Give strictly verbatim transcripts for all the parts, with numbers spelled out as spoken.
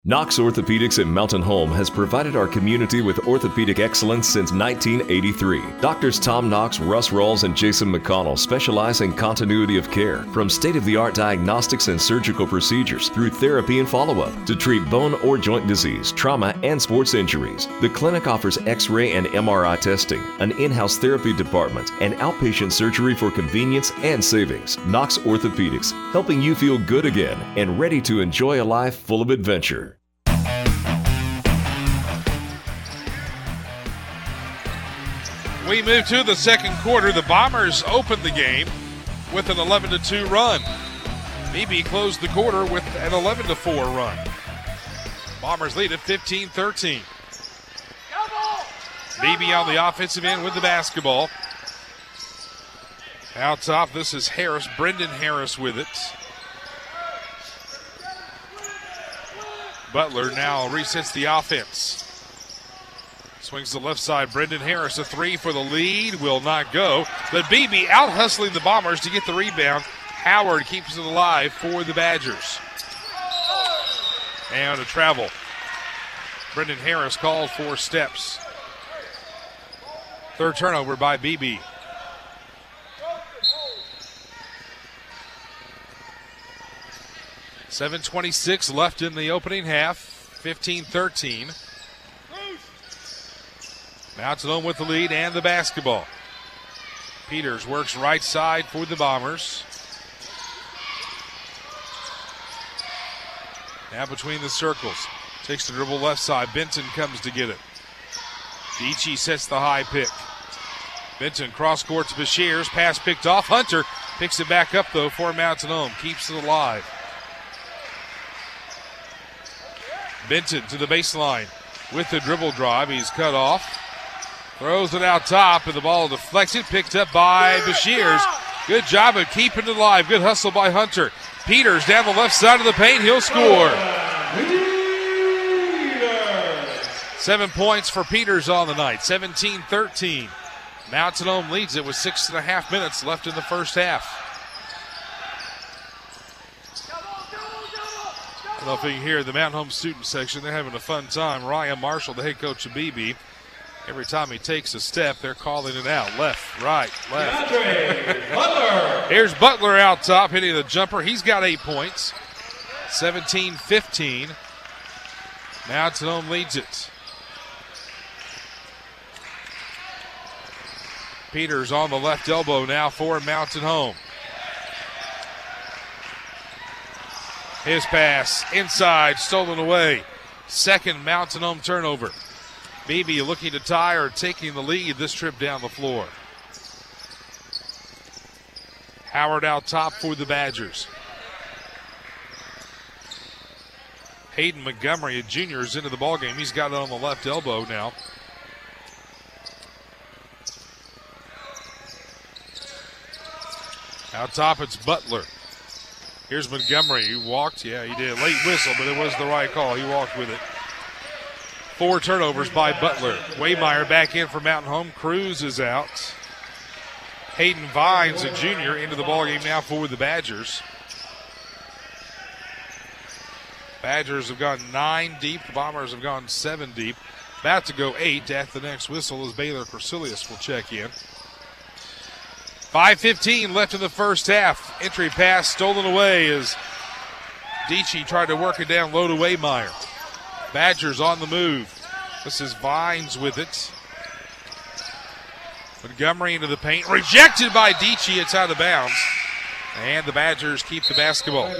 Knox Orthopedics in Mountain Home has provided our community with orthopedic excellence since nineteen eighty-three. Doctors Tom Knox, Russ Rawls, and Jason McConnell specialize in continuity of care, from state-of-the-art diagnostics and surgical procedures through therapy and follow-up to treat bone or joint disease, trauma, and sports injuries. The clinic offers X-ray and M R I testing, an in-house therapy department, and outpatient surgery for convenience and savings. Knox Orthopedics, helping you feel good again and ready to enjoy a life full of adventure. We move to the second quarter. The Bombers opened the game with an eleven to two run. Beebe closed the quarter with an eleven to four run. Bombers lead at fifteen thirteen. Beebe on the offensive end with the basketball. Out top, this is Harris, Brendan Harris with it. Butler now resets the offense. Swings to the left side. Brendan Harris, a three for the lead. Will not go. But Beebe out hustling the Bombers to get the rebound. Howard keeps it alive for the Badgers. And a travel. Brendan Harris called for steps. Third turnover by Beebe. seven twenty-six left in the opening half. fifteen thirteen. Mountain Home with the lead and the basketball. Peters works right side for the Bombers. Now between the circles. Takes the dribble left side. Benton comes to get it. Dietschy sets the high pick. Benton cross court to Bashirs. Pass picked off. Hunter picks it back up though for Mountain Home. Keeps it alive. Benton to the baseline with the dribble drive. He's cut off. Throws it out top, and the ball deflected, picked up by Bashirs. Good job of keeping it alive. Good hustle by Hunter. Peters down the left side of the paint. He'll score. Seven points for Peters on the night. seventeen thirteen. Mountain Home leads it with six and a half minutes left in the first half. I don't know if you can hear the Mountain Home student section. They're having a fun time. Ryan Marshall, the head coach of Beebe. Every time he takes a step, they're calling it out. Left, right, left. Butler. Here's Butler out top, hitting the jumper. He's got eight points. seventeen fifteen. Mountain Home leads it. Peters on the left elbow now for Mountain Home. His pass inside, stolen away. Second Mountain Home turnover. Beebe looking to tie or taking the lead this trip down the floor. Howard out top for the Badgers. Hayden Montgomery, a junior, is into the ballgame. He's got it on the left elbow now. Out top, it's Butler. Here's Montgomery. He walked. Yeah, he did. Late whistle, but it was the right call. He walked with it. Four turnovers by Butler. Waymeyer back in for Mountain Home. Cruz is out. Hayden Vines, a junior, into the ballgame now for the Badgers. Badgers have gone nine deep. The Bombers have gone seven deep. About to go eight at the next whistle as Baylor Cornelius will check in. five fifteen left in the first half. Entry pass stolen away as Dietschy tried to work it down low to Waymeyer. Badgers on the move. This is Vines with it. Montgomery into the paint. Rejected by Dietschy. It's out of bounds. And the Badgers keep the basketball.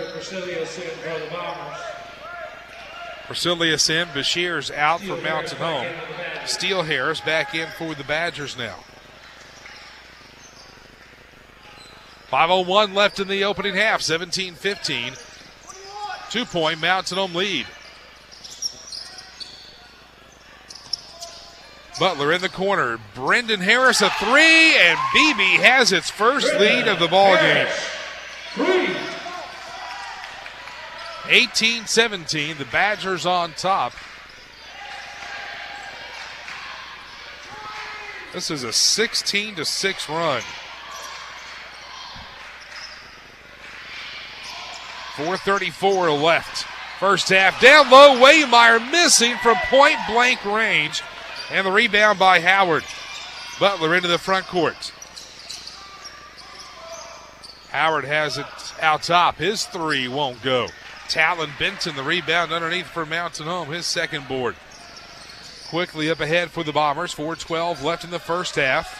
Cornelius in. Bashirs out for Mountain Home. Steele Harris back in for the Badgers now. five oh one left in the opening half. seventeen fifteen. Two-point Mountain Home lead. Butler in the corner. Brendan Harris a three, and Beebe has its first lead of the ball game. eighteen seventeen, the Badgers on top. This is a sixteen to six run. four thirty-four left. First half, down low, Waymeyer missing from point blank range. And the rebound by Howard. Butler into the front court. Howard has it out top. His three won't go. Talon Benton, the rebound underneath for Mountain Home, his second board. Quickly up ahead for the Bombers. four twelve left in the first half.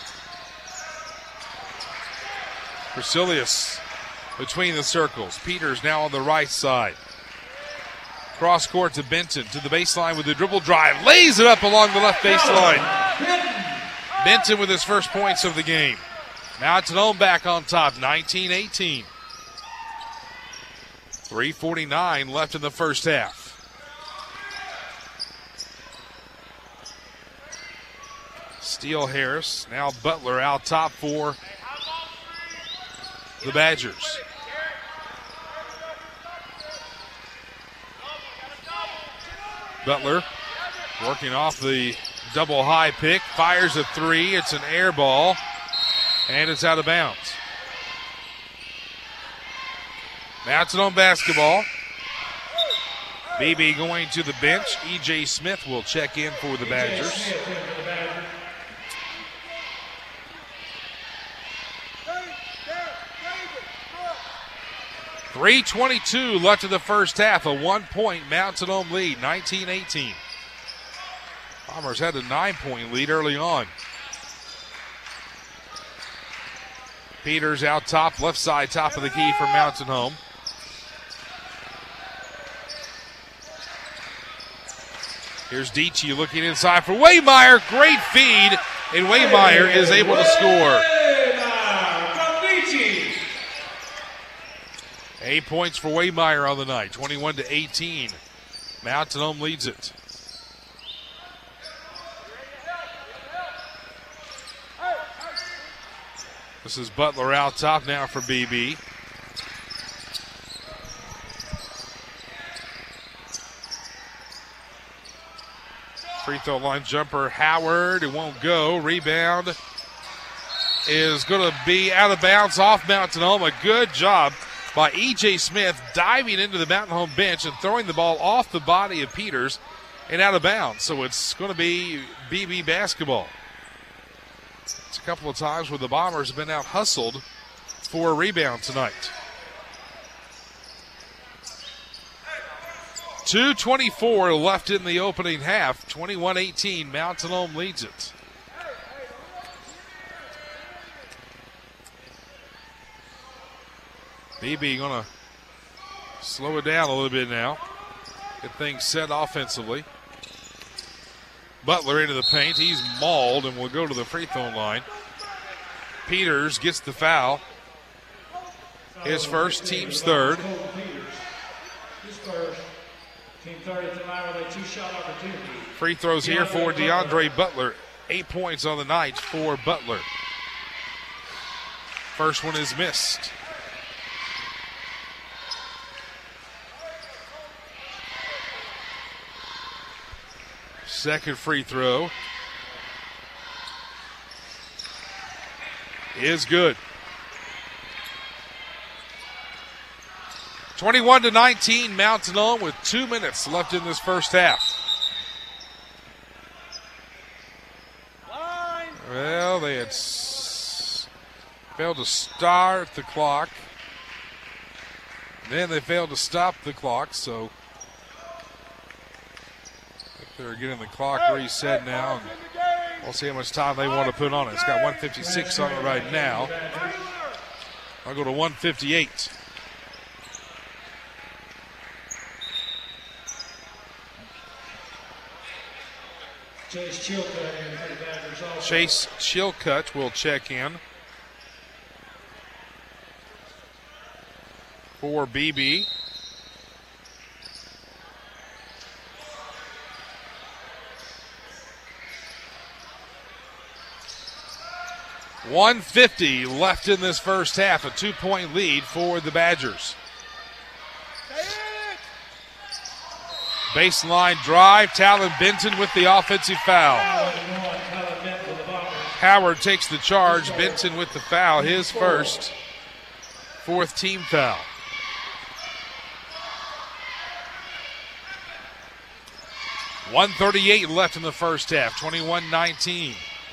Priscillius between the circles. Peters now on the right side. Cross court to Benton to the baseline with the dribble drive. Lays it up along the left baseline. Benton with his first points of the game. Mountain Home back on top, nineteen eighteen. three forty-nine left in the first half. Steele Harris, now Butler out top for the Badgers. Butler working off the double high pick, fires a three. It's an air ball, and it's out of bounds. Mountain Home basketball. B B going to the bench. E J Smith will check in for the Badgers. three twenty-two left in the first half. A one-point Mountain Home lead, nineteen eighteen. Bombers had a nine-point lead early on. Peters out top, left side, top of the key for Mountain Home. Here's Dietschy looking inside for Waymeyer. Great feed, and Waymeyer is able to score. Eight points for Waymeyer on the night, twenty-one to eighteen. Mountain Home leads it. This is Butler out top now for B B. Free throw line jumper, Howard, it won't go. Rebound is going to be out of bounds off Mountain Home. A good job by E J Smith diving into the Mountain Home bench and throwing the ball off the body of Peters and out of bounds. So it's going to be B B basketball. It's a couple of times where the Bombers have been out hustled for a rebound tonight. two twenty-four left in the opening half. twenty-one eighteen, Mountain Home leads it. B B going to slow it down a little bit now. Get things set offensively. Butler into the paint. He's mauled and will go to the free throw line. Peters gets the foul. His first, team's third. Free throws here for DeAndre Butler. Eight points on the night for Butler. First one is missed. Second free throw is good. twenty-one to nineteen, Mountain Home with two minutes left in this first half. Well, they had s- failed to start the clock. Then they failed to stop the clock, so they're getting the clock reset now. And we'll see how much time they want to put on it. It's got one fifty-six on it right now. I'll go to one fifty-eight. Chase Chilcutt, Chase Chilcutt will check in for B B. one fifty left in this first half, a two-point lead for the Badgers. Baseline drive, Talon Benton with the offensive foul. Howard takes the charge, Benton with the foul, his first, fourth team foul. one thirty-eight left in the first half, twenty-one nineteen.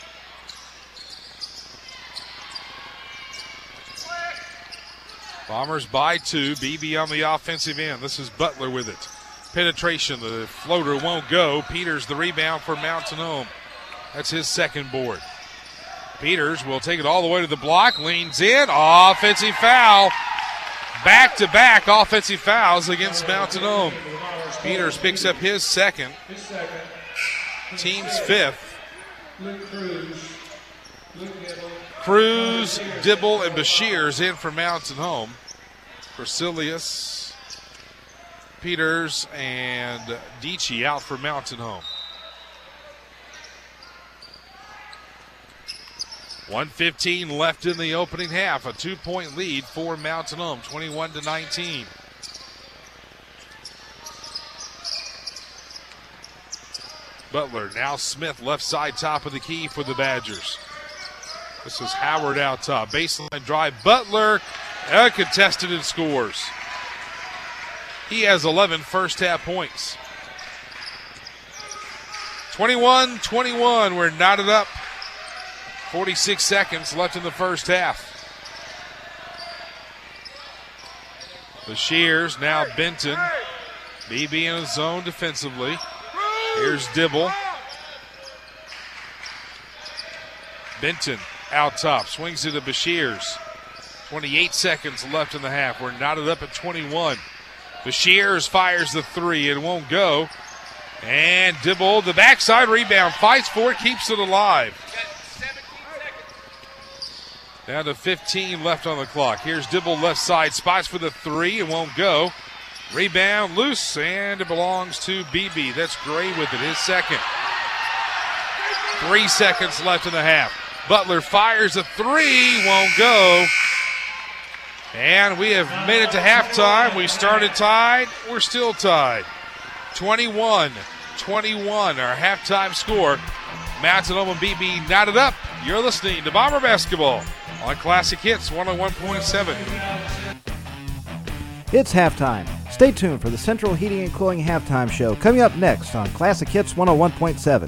Bombers by two. Beebe on the offensive end. This is Butler with it. Penetration. The floater won't go. Peters the rebound for Mountain Home. That's his second board. Peters will take it all the way to the block. Leans in. Offensive foul. Back-to-back offensive fouls against Mountain Home. Peters picks up his second. Team's fifth. Cruz, Dibble, and Bashir's in for Mountain Home. Cornelius, Peters, and Dichi out for Mountain Home. one fifteen left in the opening half. A two-point lead for Mountain Home, twenty-one to nineteen. Butler, now Smith, left side top of the key for the Badgers. This is Howard out top. Baseline drive. Butler, uncontested and scores. He has eleven first half points. twenty-one twenty-one. We're knotted up. forty-six seconds left in the first half. The Shears, now Benton. Beebe in his zone defensively. Here's Dibble. Benton out top, swings it to Bashirs. twenty-eight seconds left in the half. We're knotted up at twenty-one. Bashirs fires the three. It won't go. And Dibble, the backside rebound, fights for it, keeps it alive. Down to fifteen left on the clock. Here's Dibble left side, spots for the three. It won't go. Rebound loose, and it belongs to Beebe. That's Gray with it, his second. Three seconds left in the half. Butler fires a three, won't go. And we have made it to halftime. We started tied, we're still tied. twenty-one twenty-one, our halftime score. Mountain Home and B B knotted up. You're listening to Bomber Basketball on Classic Hits one oh one point seven. It's halftime. Stay tuned for the Central Heating and Cooling Halftime Show coming up next on Classic Hits one oh one point seven.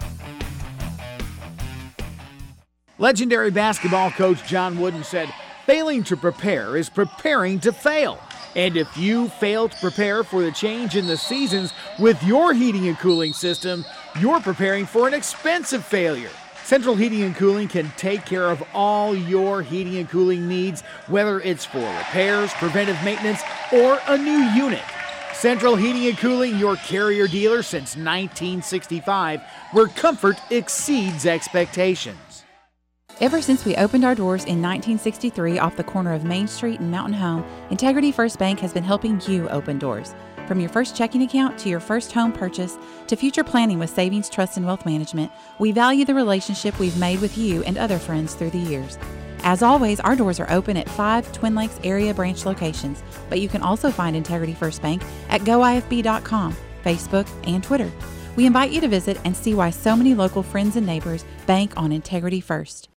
Legendary basketball coach John Wooden said, "Failing to prepare is preparing to fail." And if you fail to prepare for the change in the seasons with your heating and cooling system, you're preparing for an expensive failure. Central Heating and Cooling can take care of all your heating and cooling needs, whether it's for repairs, preventive maintenance, or a new unit. Central Heating and Cooling, your carrier dealer since nineteen sixty-five, where comfort exceeds expectations. Ever since we opened our doors in nineteen sixty-three off the corner of Main Street and Mountain Home, Integrity First Bank has been helping you open doors. From your first checking account to your first home purchase to future planning with savings, trust, and wealth management, we value the relationship we've made with you and other friends through the years. As always, our doors are open at five Twin Lakes area branch locations, but you can also find Integrity First Bank at go I F B dot com, Facebook, and Twitter. We invite you to visit and see why so many local friends and neighbors bank on Integrity First.